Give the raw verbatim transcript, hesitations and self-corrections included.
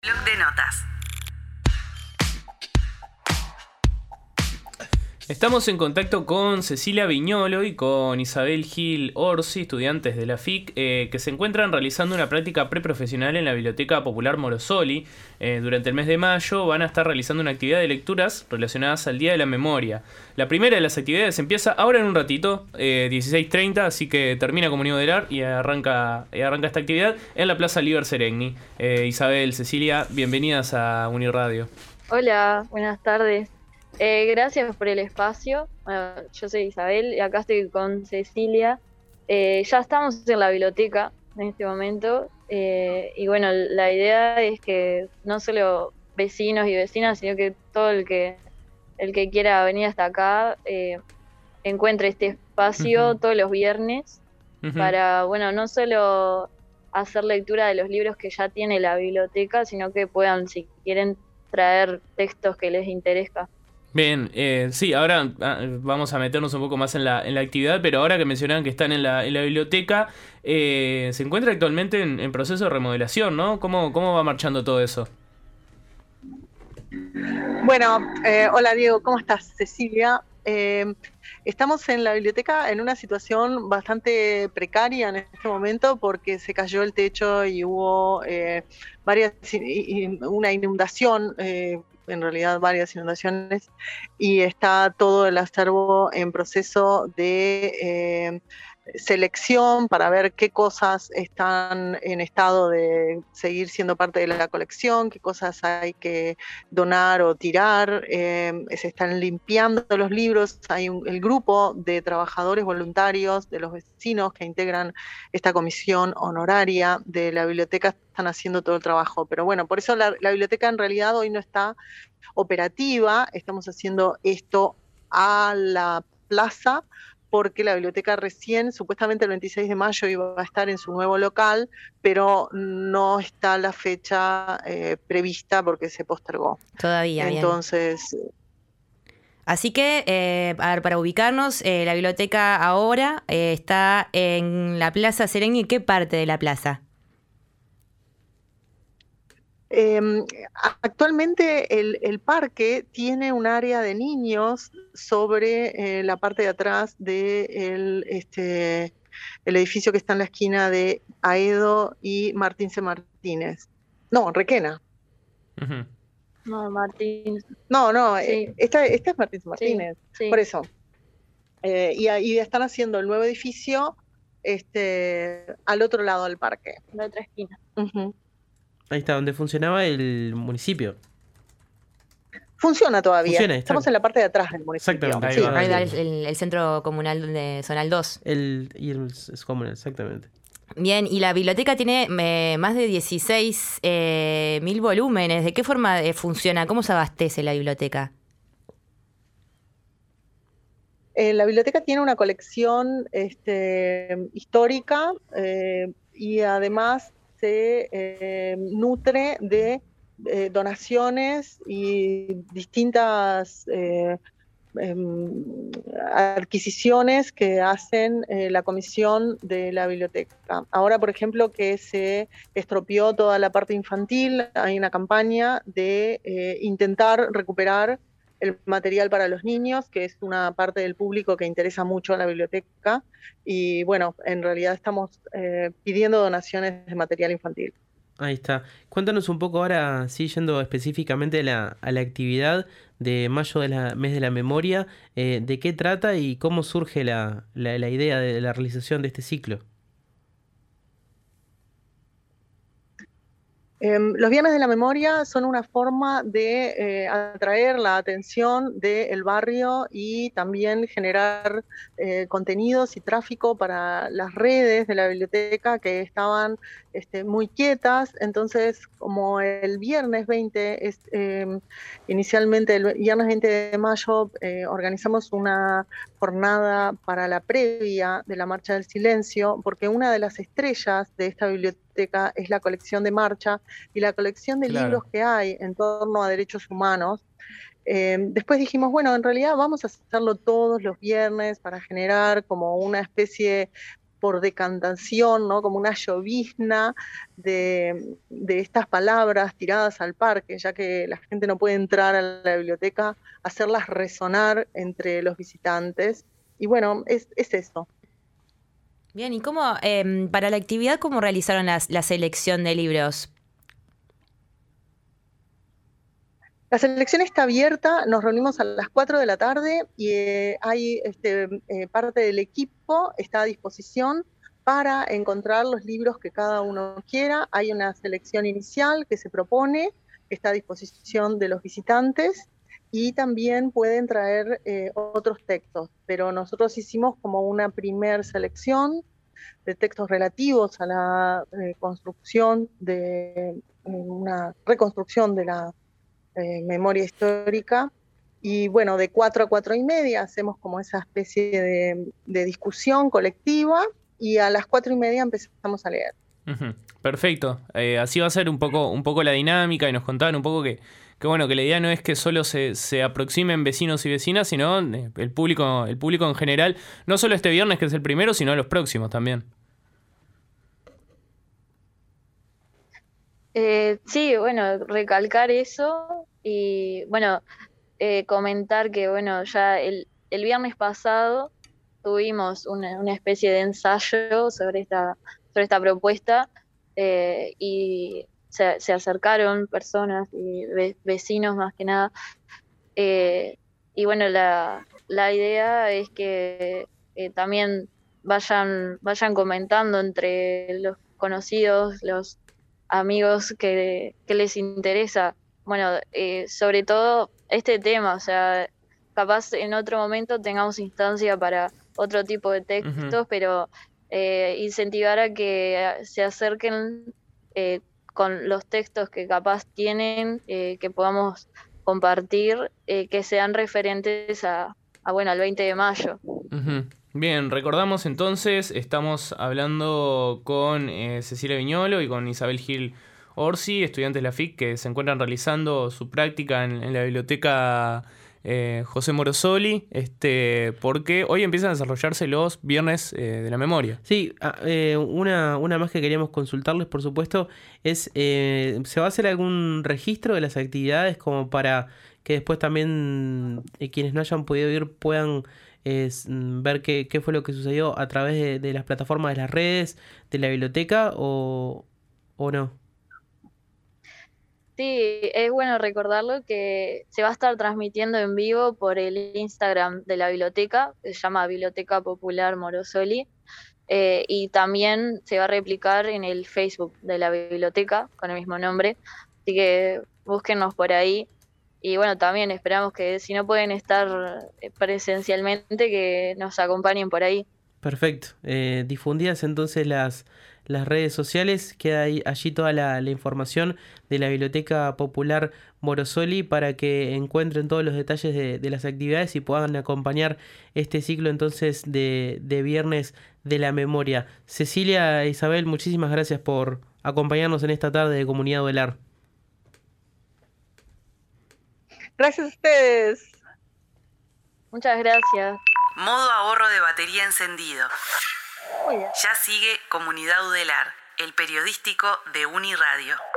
Bloc de notas. Estamos en contacto con Cecilia Viñolo y con Isabel Gil Orsi, estudiantes de la F I C, eh, que se encuentran realizando una práctica preprofesional en la Biblioteca Popular Morosoli. Eh, durante el mes de mayo van a estar realizando una actividad de lecturas relacionadas al Día de la Memoria. La primera de las actividades empieza ahora en un ratito, eh, dieciséis treinta, así que termina como Nido del Ar y arranca, y arranca esta actividad en la Plaza Liber Seregni. Eh, Isabel, Cecilia, bienvenidas a Uniradio. Hola, buenas tardes. Eh, gracias por el espacio. Bueno, yo soy Isabel y acá estoy con Cecilia. Eh, ya estamos en la biblioteca en este momento eh, y bueno, la idea es que no solo vecinos y vecinas, sino que todo el que el que quiera venir hasta acá eh, encuentre este espacio Uh-huh. todos los viernes Uh-huh. para, bueno, no solo hacer lectura de los libros que ya tiene la biblioteca, sino que puedan, si quieren, traer textos que les interesa. Bien, eh, sí, ahora ah, vamos a meternos un poco más en la, en la actividad, pero ahora que mencionaban que están en la, en la biblioteca, eh, se encuentra actualmente en, en proceso de remodelación, ¿no? ¿Cómo, cómo va marchando todo eso? Bueno, eh, hola Diego, ¿cómo estás? Cecilia. Eh, estamos en la biblioteca en una situación bastante precaria en este momento porque se cayó el techo y hubo eh, varias, y, y una inundación, eh, en realidad varias inundaciones, y está todo el acervo en proceso de eh, selección para ver qué cosas están en estado de seguir siendo parte de la colección, qué cosas hay que donar o tirar. Eh, se están limpiando los libros, hay un, el grupo de trabajadores voluntarios de los vecinos que integran esta comisión honoraria de la biblioteca están haciendo todo el trabajo, pero bueno, por eso la, la biblioteca en realidad hoy no está operativa, estamos haciendo esto a la plaza porque la biblioteca recién, supuestamente el veintiséis de mayo iba a estar en su nuevo local, pero no está la fecha eh, prevista porque se postergó. Todavía, Entonces, bien. Así que, eh, a ver, para ubicarnos, eh, la biblioteca ahora eh, está en la Plaza Seregni. ¿Qué parte de la plaza? Eh, actualmente el, el parque tiene un área de niños sobre eh, la parte de atrás del este, el edificio que está en la esquina de Aedo y Martín C. Martínez. No, Requena. Uh-huh. No, Martín. No, no, Sí. eh, esta, esta es Martín C. Martínez. Sí, sí. Por eso. Eh, y, y están haciendo el nuevo edificio este, al otro lado del parque. La otra esquina. Uh-huh. Ahí está, donde funcionaba el municipio. Funciona todavía. Funciona, Estamos en la parte de atrás del municipio. Exactamente. Ahí Sí, va. ahí va el, el- el centro comunal de Zonal dos. El, y el es comunal, exactamente. Bien, y la biblioteca tiene eh, más de dieciséis mil volúmenes. ¿De qué forma eh, funciona? ¿Cómo se abastece la biblioteca? Eh, la biblioteca tiene una colección este, histórica eh, y además se eh, nutre de eh, donaciones y distintas eh, eh, adquisiciones que hacen eh, la comisión de la biblioteca. Ahora, por ejemplo, que se estropeó toda la parte infantil, hay una campaña de eh, intentar recuperar el material para los niños, que es una parte del público que interesa mucho a la biblioteca, y bueno, en realidad estamos eh, pidiendo donaciones de material infantil. Ahí está. Cuéntanos un poco ahora, sí, yendo específicamente a la, a la actividad de mayo del mes de la memoria, eh, de qué trata y cómo surge la, la, la idea de la realización de este ciclo. Eh, los Viernes de la Memoria son una forma de eh, atraer la atención del barrio y también generar eh, contenidos y tráfico para las redes de la biblioteca que estaban este, muy quietas. Entonces, como el viernes veinte, es, eh, inicialmente el viernes veinte de mayo, eh, organizamos una jornada para la previa de la Marcha del Silencio, porque una de las estrellas de esta biblioteca es la colección de marcha y la colección de Claro. libros que hay en torno a derechos humanos. Eh, después dijimos, bueno, en realidad vamos a hacerlo todos los viernes para generar como una especie por decantación, ¿no? Como una llovizna de, de estas palabras tiradas al parque, ya que la gente no puede entrar a la biblioteca, hacerlas resonar entre los visitantes. Y bueno, es, es eso. Bien, ¿y cómo, eh, para la actividad, cómo realizaron las, la selección de libros? La selección está abierta, nos reunimos a las cuatro de la tarde y eh, hay este, eh, parte del equipo está a disposición para encontrar los libros que cada uno quiera. Hay una selección inicial que se propone, que está a disposición de los visitantes, y también pueden traer eh, otros textos, pero nosotros hicimos como una primer selección de textos relativos a la eh, construcción de eh, una reconstrucción de la Eh, memoria histórica, y bueno, de cuatro a cuatro y media hacemos como esa especie de, de discusión colectiva, y a las cuatro y media empezamos a leer. Uh-huh. Perfecto, eh, así va a ser un poco, un poco la dinámica, y nos contaban un poco que, que bueno, que la idea no es que solo se, se aproximen vecinos y vecinas, sino eh, el público, el público en general, no solo este viernes que es el primero, sino los próximos también. Eh, sí, bueno, recalcar eso y bueno, eh, comentar que bueno, ya el, el viernes pasado tuvimos una, una especie de ensayo sobre esta, sobre esta propuesta, eh, y se, se acercaron personas y ve- vecinos más que nada, eh, y bueno, la, la idea es que eh, también vayan, vayan comentando entre los conocidos, los amigos que, que les interesa, bueno, eh, sobre todo este tema, o sea, capaz en otro momento tengamos instancia para otro tipo de textos, Uh-huh. pero eh, incentivar a que se acerquen eh, con los textos que capaz tienen, eh, que podamos compartir, eh, que sean referentes a, a, bueno, al veinte de mayo. Uh-huh. Bien, recordamos entonces, estamos hablando con eh, Cecilia Viñolo y con Isabel Gil Orsi, estudiantes de la F I C que se encuentran realizando su práctica en, en la biblioteca eh, José Morosoli, este, porque hoy empiezan a desarrollarse los viernes eh, de la memoria. Sí, ah, eh, una, una más que queríamos consultarles, por supuesto, es, eh, ¿se va a hacer algún registro de las actividades como para que después también eh, quienes no hayan podido ir puedan eh, s- mm, ver qué, qué fue lo que sucedió a través de, de las plataformas de las redes, de la biblioteca, o, o no? Sí, es bueno recordarlo que se va a estar transmitiendo en vivo por el Instagram de la biblioteca, que se llama Biblioteca Popular Morosoli, eh, y también se va a replicar en el Facebook de la biblioteca con el mismo nombre, así que búsquennos por ahí. Y bueno, también esperamos que si no pueden estar eh, presencialmente, que nos acompañen por ahí. Perfecto. Eh, difundidas entonces las, las redes sociales, queda ahí, allí toda la, la información de la Biblioteca Popular Morosoli para que encuentren todos los detalles de, de las actividades y puedan acompañar este ciclo entonces de, de Viernes de la Memoria. Cecilia e Isabel, muchísimas gracias por acompañarnos en esta tarde de Comunidad Ovelar. Gracias a ustedes. Muchas gracias. Modo ahorro de batería encendido. Muy bien. Ya sigue Comunidad Udelar, el periodístico de Uniradio.